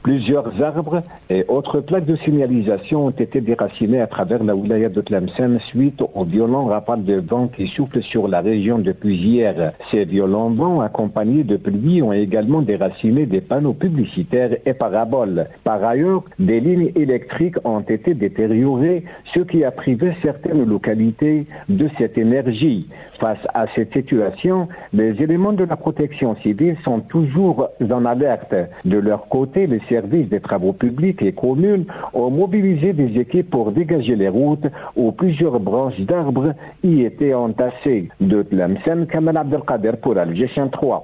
Plusieurs arbres et autres plaques de signalisation ont été déracinés à travers la wilaya de Tlemcen suite aux violents rafales de vent qui soufflent sur la région depuis hier. Ces violents vents accompagnés de pluie ont également déraciné des panneaux publicitaires et paraboles. Par ailleurs, des lignes électriques ont été détériorées, ce qui a privé certaines localités de cette énergie. Face à cette situation, les éléments de la protection civile sont toujours en alerte. De leur côté, les services des travaux publics et communes ont mobilisé des équipes pour dégager les routes où plusieurs branches d'arbres y étaient entassées. De Tlemcen, Kamal Abdelkader pour Alger 3.